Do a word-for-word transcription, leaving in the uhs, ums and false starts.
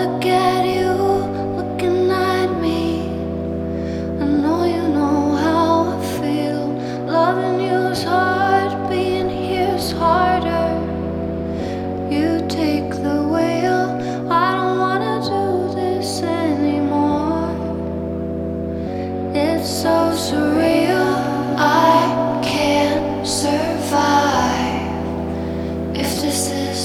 look at you, looking at me. I know you know how I feel. Loving you's hard, being here's harder. You take the wheel. I don't wanna do this anymore. It's so surreal.